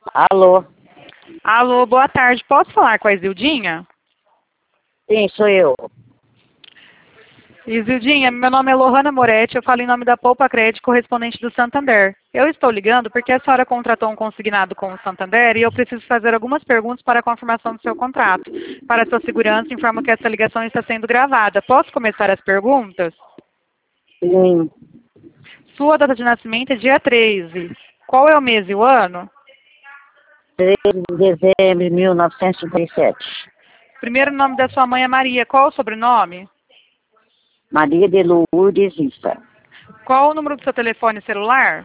Alô? Alô, boa tarde. Posso falar com a Isildinha? Sim, sou eu. Isildinha, meu nome é Lohana Moretti, eu falo em nome da Poupa Crédito, correspondente do Santander. Eu estou ligando porque a senhora contratou um consignado com o Santander e eu preciso fazer algumas perguntas para a confirmação do seu contrato. Para sua segurança, informo que essa ligação está sendo gravada. Posso começar as perguntas? Sim, Sua data de nascimento é dia 13. Qual é o mês e o ano? 13 de dezembro de 1957. Primeiro nome da sua mãe é Maria. Qual o sobrenome? Maria de Lourdes Vista. Qual o número do seu telefone celular?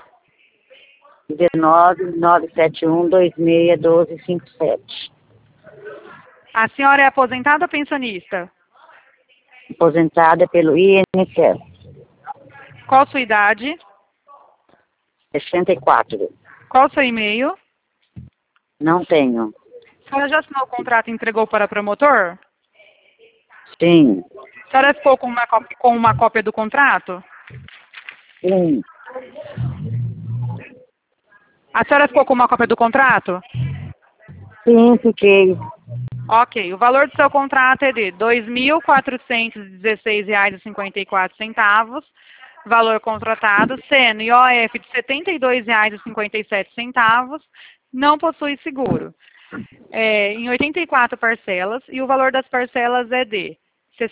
19-971-26-1257. A senhora é aposentada ou pensionista? Aposentada pelo INSS. Qual a sua idade? 64. Qual o seu e-mail? Não tenho. A senhora já assinou o contrato e entregou para promotor? Sim, A senhora ficou com uma cópia do contrato? sim, A senhora ficou com uma cópia do contrato? sim, fiquei. Ok. O valor do seu contrato é de R$ 2.416,54. Valor contratado, sendo IOF de R$ 72,57. Não possui seguro. Em 84 parcelas e o valor das parcelas é de R$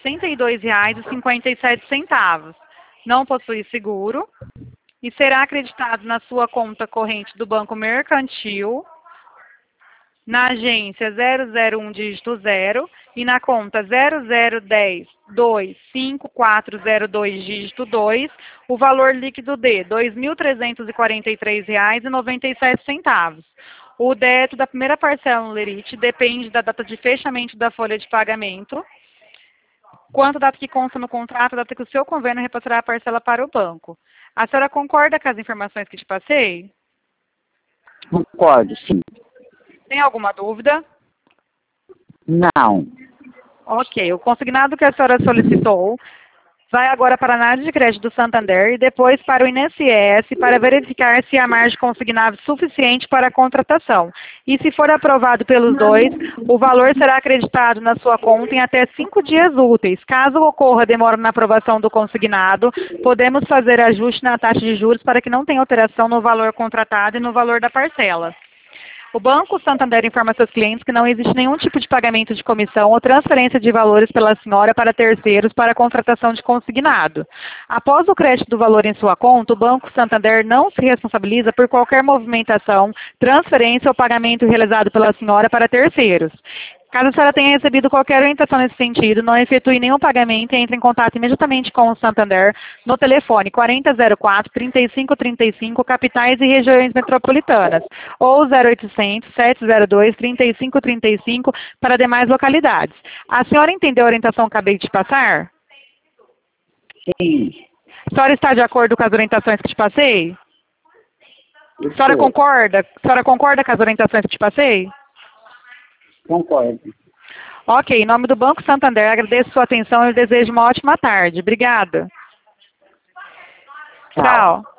62,57. Não possui seguro e será acreditado na sua conta corrente do Banco Mercantil, na agência 001 dígito 0 e na conta 0010-25402 dígito 2, o valor líquido de R$ 2.343,97. O débito da primeira parcela no lerite depende da data de fechamento da folha de pagamento, quanto a data que consta no contrato, a data que o seu convênio repassará a parcela para o banco. A senhora concorda com as informações que te passei? Concordo, sim. Tem alguma dúvida? Não. Ok, o consignado que a senhora solicitou vai agora para a análise de crédito do Santander e depois para o INSS para verificar se há margem consignável suficiente para a contratação. E se for aprovado pelos dois, o valor será acreditado na sua conta em até 5 dias úteis. Caso ocorra demora na aprovação do consignado, podemos fazer ajuste na taxa de juros para que não tenha alteração no valor contratado e no valor da parcela. O Banco Santander informa seus clientes que não existe nenhum tipo de pagamento de comissão ou transferência de valores pela senhora para terceiros para a contratação de consignado. Após o crédito do valor em sua conta, o Banco Santander não se responsabiliza por qualquer movimentação, transferência ou pagamento realizado pela senhora para terceiros. Caso a senhora tenha recebido qualquer orientação nesse sentido, não efetue nenhum pagamento e entre em contato imediatamente com o Santander no telefone 4004-3535, capitais e regiões metropolitanas, ou 0800-702-3535 para demais localidades. A senhora entendeu a orientação que acabei de passar? Sim. A senhora está de acordo com as orientações que te passei? A senhora Estou. concorda? A senhora concorda com as orientações que te passei? Concordo. Ok, em nome do Banco Santander, agradeço sua atenção e desejo uma ótima tarde. Obrigada. Tchau. Tchau.